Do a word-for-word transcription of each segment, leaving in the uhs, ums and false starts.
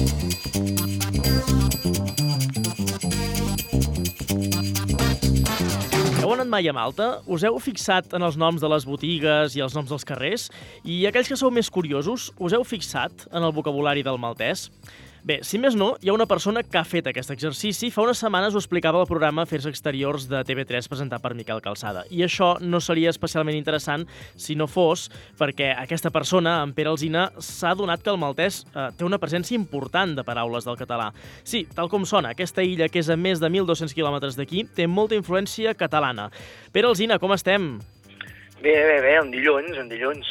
Heu anat mai a Malta? Us heu fixat en els noms de les botigues i els noms dels carrers? I aquells que sou més curiosos, us heu fixat en el vocabulari del maltès? Bé, si més no, hi ha una persona que ha fet aquest exercici. Fa unes setmanes ho explicava al programa Afers Exteriors de T V tres presentat per Miquel Calçada. I això no seria especialment interessant si no fos perquè aquesta persona, en Pere Alsina, s'ha adonat que el maltès eh, té una presència important de paraules del català. Sí, tal com sona, aquesta illa, que és a més de mil dos-cents quilòmetres d'aquí, té molta influència catalana. Pere Alsina, com estem? Bé, bé, bé, un dilluns, un dilluns.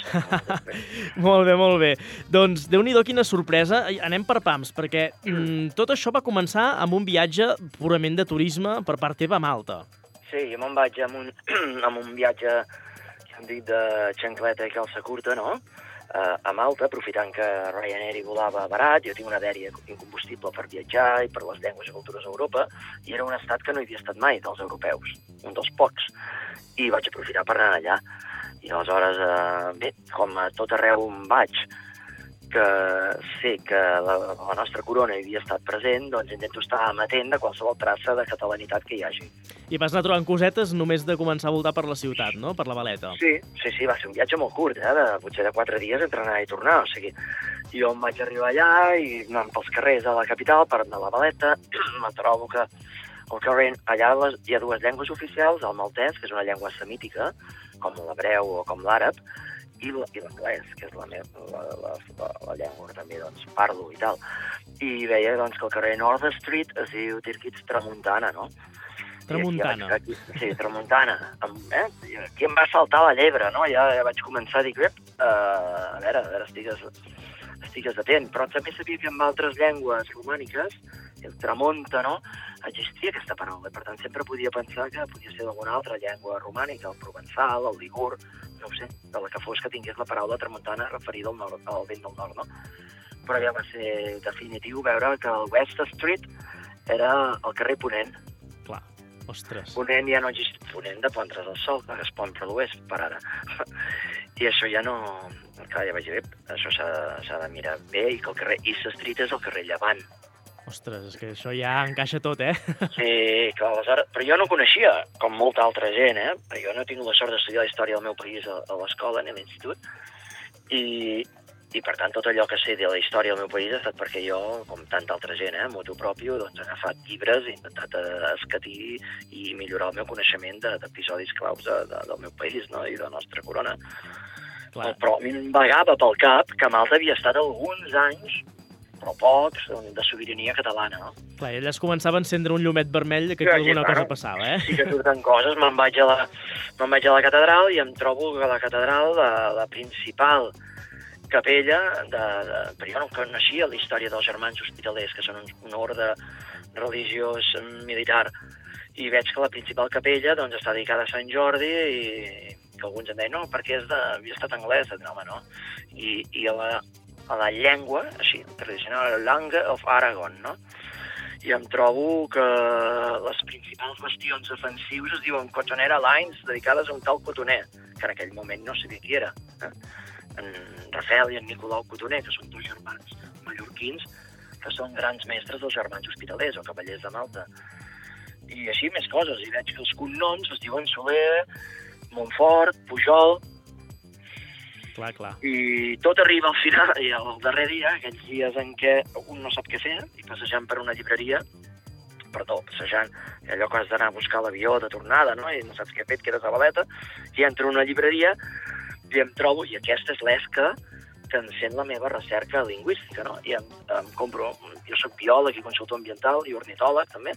Molt bé, molt bé. Doncs, Déu-n'hi-do, quina sorpresa. Anem per pams, perquè mm, tot això va començar amb un viatge purament de turisme per part teva a Malta. Sí, jo me'n vaig amb un, amb un viatge, que hem dit, de xancleta i calça curta, no?, uh, a Malta, aprofitant que Ryanair hi volava barat. Jo tinc una dèria incombustible per viatjar i per les llengües i cultures a Europa, i era un estat que no hi havia estat mai, dels europeus, un dels pocs. I vaig aprofitar per anar allà. I aleshores, eh, bé, com a tot arreu on vaig, que sé que la, la nostra corona hi havia estat present, doncs intento estar amatent de qualsevol traça de catalanitat que hi hagi. I vas anar trobant cosetes només de començar a voltar per la ciutat, no?, per la Valeta. Sí, sí, sí, va ser un viatge molt curt, eh, de, potser de quatre dies entre anar i tornar. O sigui, jo em vaig arribar allà i anant pels carrers de la capital, per anar a la Valeta, me trobo que al carrer, allà les, hi ha dues llengües oficials, el maltès, que és una llengua semítica, com l'hebreu o com l'àrab, i l'anglès, que és la, meva, la, la, la, la llengua que també doncs, parlo i tal. I veia doncs, que el carrer North Street es diu Tirquits Tramuntana, no? Tramuntana. Aquí, aquí, sí, Tramuntana. Eh? Aquí em va saltar la llebre, no? Ja, ja vaig començar a dir, uh, a veure, a veure, estigues, estigues atent. Però també sabia que en altres llengües romàniques, el tramonta, no?, existia aquesta paraula. Per tant, sempre podia pensar que podia ser d'alguna altra llengua romànica, el provençal, el ligur, no ho sé, de la que fos que tingués la paraula tramuntana referida al, nord, al vent del nord, no? Però ja va ser definitiu veure que el West Street era el carrer Ponent. Clar, ostres. Ponent ja no existia. Ponent de Pontres del Sol, que es pon per l'oest, per ara. I això ja no... Clar, ja vaig dir, això s'ha de mirar bé, i que el carrer East Street és el carrer Llevant. Ostres, és que això ja encaixa tot, eh? Sí, que aleshores... Però jo no coneixia, com molta altra gent, eh? Jo no he tingut la sort d'estudiar la història del meu país a, a l'escola, ni a l'institut, i, i per tant tot allò que sé de la història del meu país ha estat perquè jo, com tanta altra gent, eh, motu propio, doncs he agafat llibres, he intentat escatir i millorar el meu coneixement d'episodis claus de, de, del meu país, no?, i de la nostra corona. Clar. Però a mi em vagava pel cap que Malta havia estat alguns anys, però pocs, de sobirania catalana, no? Clar, i allà es començava a encendre un llumet vermell que sí, alguna sí, cosa claro. passava, eh? Sí que surten coses. Me'n vaig, a la, me'n vaig a la catedral i em trobo que la catedral, la, la principal capella, de, de, però jo no coneixia la història dels germans hospitalers, que són un, un orde religiós militar, i veig que la principal capella doncs, està dedicada a Sant Jordi i que alguns em deien, no, perquè és de, havia estat anglès, no, home, no. I, i a la a la llengua, així, tradicional, Langue of Aragon, no? I em trobo que les principals bastions defensius es diuen Cotonera Lines, dedicades a un tal Cotoner, que en aquell moment no sabia qui era. Eh? En Rafael i en Nicolau Cotoner, que són dos germans mallorquins, que són grans mestres dels germans hospitalers o cavallers de Malta. I així més coses, i veig que els cognoms es diuen Soler, Montfort, Pujol. Clar, clar. I tot arriba al final, i al darrer dia, aquells dies en què un no sap què fer, i passejant per una llibreria, perdó, passejant, allò que has d'anar a buscar l'avió de tornada, no?, i no saps què he fet, quedes a la Valeta, i entro a una llibreria i em trobo, i aquesta és l'esca que encén la meva recerca lingüística, no?, i em, em compro, jo soc biòleg i consultor ambiental i ornitòleg, també,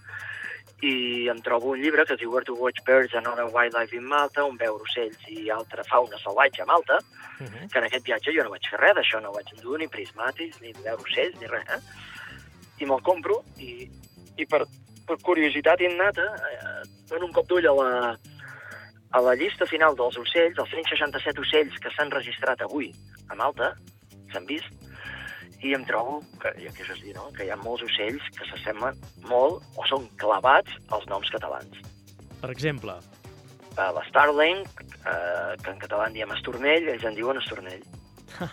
i em trobo un llibre que es diu Where to Watch Birds and Other Wildlife in Malta, on veure ocells i altra fauna salvatge a Malta, uh -huh. que en aquest viatge jo no vaig fer res d'això, no vaig endur ni prismàtics, ni veure ocells, ni res, eh? I me'l compro, i, i per, per curiositat innata, eh, dono un cop d'ull a la, a la llista final dels ocells, els cent seixanta-set ocells que s'han registrat avui a Malta, s'han vist, i em trobo que, ja que és dir, no?, que hi ha molts ocells que s'assemblen molt o són clavats als noms catalans. Per exemple? Uh, L'Starling, uh, que en català en diem estornell, ells en diuen estornell.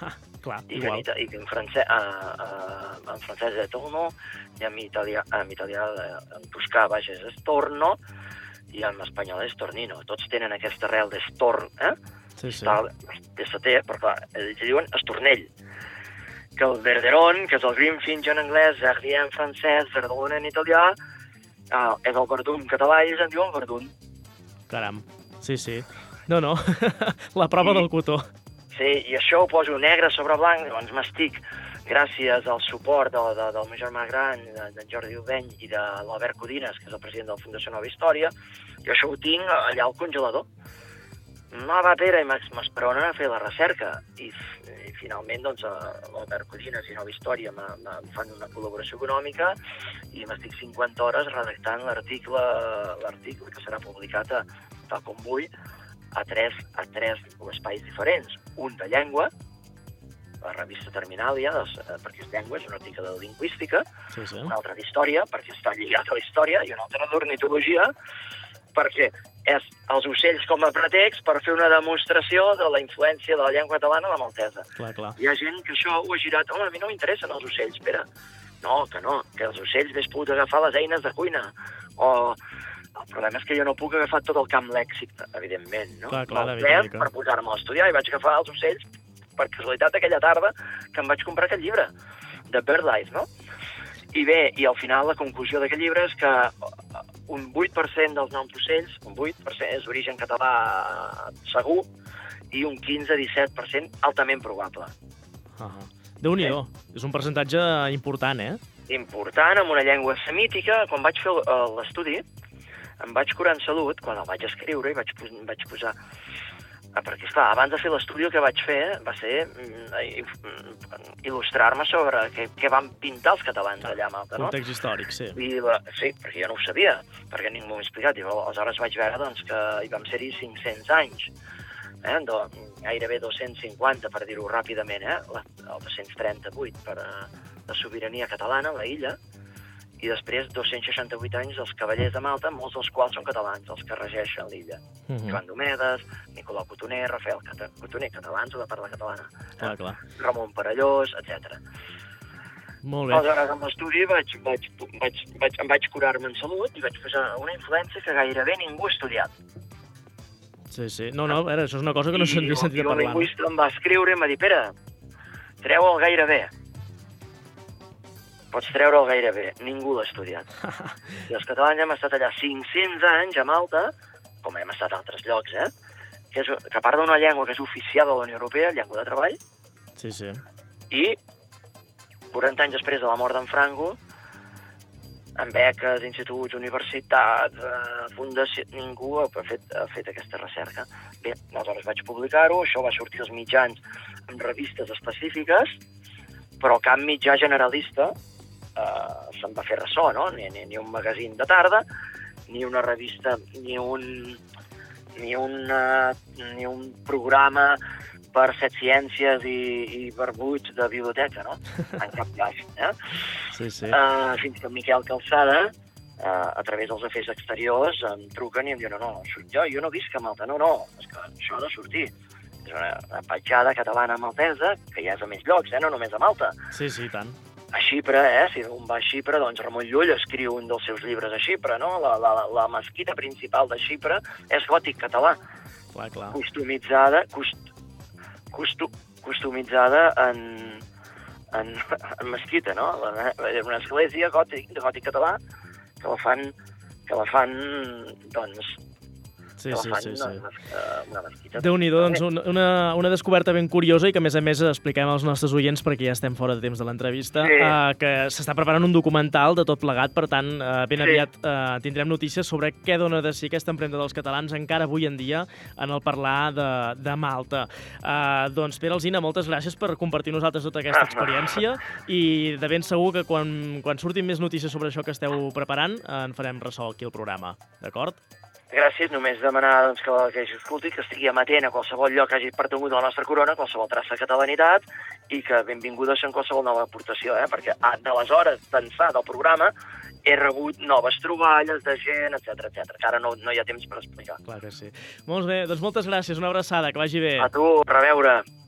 Clar, I igual. que, i que en, francès, uh, uh, en francès és torno, i en italià, en, italià, en toscà, vaja, és estorno, i en espanyol és tornino. Tots tenen aquesta arrel d'estorn, eh? Sí, sí. De seté, però clar, ells diuen estornell. Que el verderon, que és el greenfinch en anglès, verdier en francès, verdun en italià, uh, és el verdun català i ells en diuen verdun. Caram, sí, sí. No, no, la prova I, del cotó. Sí, i això ho poso negre sobre blanc, llavors m'estic, gràcies al suport de, de, del meu germà gran, d'en de Jordi Ubeny i de l'Albert Codines, que és el president de la Fundació Nova Història, i això ho tinc allà al congelador. No va, Pere, i m'esperonen a fer la recerca. I, i finalment, doncs, l'Albert Codines i Nova Història em fan una col·laboració econòmica i m'estic cinquanta hores redactant l'article l'article que serà publicat a, tal com vull, a tres, a tres espais diferents. Un de llengua, la revista Terminàlia, doncs, perquè és llengua, és un article de lingüística, sí, sí. Un altre d'història, perquè està lligat a la història, i un altre d'ornitologia, perquè és els ocells com a pretext per fer una demostració de la influència de la llengua catalana a la maltesa. Clar, clar. Hi ha gent que això ho ha girat, home, a mi no m'interessen els ocells, Pere. No, que no, que els ocells hauria pogut agafar les eines de cuina, o... El problema és que jo no puc agafar tot el camp lèxic, evidentment, no? Clar, clar, Me'l perd per posar-me a estudiar i vaig agafar els ocells per casualitat aquella tarda que em vaig comprar aquest llibre, de BirdLife, no? I bé, i al final la conclusió d'aquest llibre és que un vuit per cent dels noms d'ocells, un vuit per cent és d'origen català segur, i un quinze a disset per cent altament probable. Uh -huh. Déu-n'hi-do, sí. És un percentatge important, eh? Important, amb una llengua semítica. Quan vaig fer l'estudi, em vaig curar en salut, quan el vaig escriure i vaig, vaig posar... Perquè, esclar, abans de fer l'estudi el que vaig fer va ser il·lustrar-me sobre què, què van pintar els catalans allà a Malta, no? Context històric, sí. I, sí, perquè jo no ho sabia, perquè ningú m'ho ha explicat. I aleshores vaig veure doncs, que hi vam ser-hi cinc-cents anys, eh? Do, gairebé dos-cents cinquanta, per dir-ho ràpidament, eh? El dos-cents trenta-vuit per a la sobirania catalana, la illa, i després dos-cents seixanta-vuit anys dels cavallers de Malta, molts dels quals són catalans, els que regeixen l'illa. Uh -huh. Joan Domedes, Nicolau Cotoner, Rafael Cotoner, catalans o de parla catalana, clar, eh? clar. Ramon Parellós, etcètera. Molt bé. Aleshores, amb l'estudi vaig, vaig, vaig, vaig, em vaig curar-me en salut i vaig posar una influència que gairebé ningú ha estudiat. Sí, sí. No, no, a veure, això és una cosa que no s'havia sentit a parlar. I el lingüista em va escriure i em va dir, Pere, treu el gairebé. Pots treure el gairebé. Ningú l'ha estudiat. I els catalans hem estat allà cinc-cents anys a Malta, com hem estat a altres llocs, eh? Que, és, que a part d'una llengua que és oficial de la Unió Europea, llengua de treball, sí, sí. I quaranta anys després de la mort d'en Franco, amb beques, instituts, universitats, eh, fundació... Ningú ha fet, ha fet aquesta recerca. Bé, aleshores vaig publicar-ho, això va sortir als mitjans en revistes específiques, però cap mitjà generalista eh, se'n va fer ressò, no? Ni, ni, ni un magazín de tarda, ni una revista, ni un, ni una, ni un programa per set ciències i, i verbuts de biblioteca, no? En cap cas, eh? Sí, sí. Uh, fins que Miquel Calçada, uh, a través dels afers exteriors, em truquen i em diuen, no, no, jo, jo no visc a Malta, no, no, és que això ha de sortir. És una, una petjada catalana maltesa, que ja és a més llocs, eh, no només a Malta. Sí, sí, tant. A Xipre, eh, si un va a Xipre, doncs Ramon Llull escriu un dels seus llibres a Xipre, no? La, la, la mesquita principal de Xipre és gòtic català. Clar, clar. Customitzada, cost, costu, customitzada en, en, en mesquita, no? Una església gòtic, de gòtic català que la fan, que la fan, doncs, Sí, sí, sí, sí. Una mesquita. Déu-n'hi-do, doncs una, una descoberta ben curiosa i que, a més a més, expliquem als nostres oients, perquè ja estem fora de temps de l'entrevista, sí. uh, que s'està preparant un documental de tot plegat, per tant, uh, ben sí. aviat uh, tindrem notícies sobre què dona de si aquesta empremta dels catalans encara avui en dia en el parlar de, de Malta. Uh, doncs, Pere Alsina, moltes gràcies per compartir nosaltres tota aquesta experiència i de ben segur que quan, quan surtin més notícies sobre això que esteu preparant, uh, en farem ressò aquí al programa, d'acord? Gràcies, només demanar doncs, que, que escolti, que estigui amatent a qualsevol lloc que hagi pertangut a la nostra corona, qualsevol traça de catalanitat, i que benvingudes en qualsevol nova aportació, eh? Perquè d'aleshores d'ençà del programa he rebut noves troballes de gent, etcètera, etcètera, que ara no, no hi ha temps per explicar. Clar que sí. Molt bé, doncs moltes gràcies, una abraçada, que vagi bé. A tu, a reveure.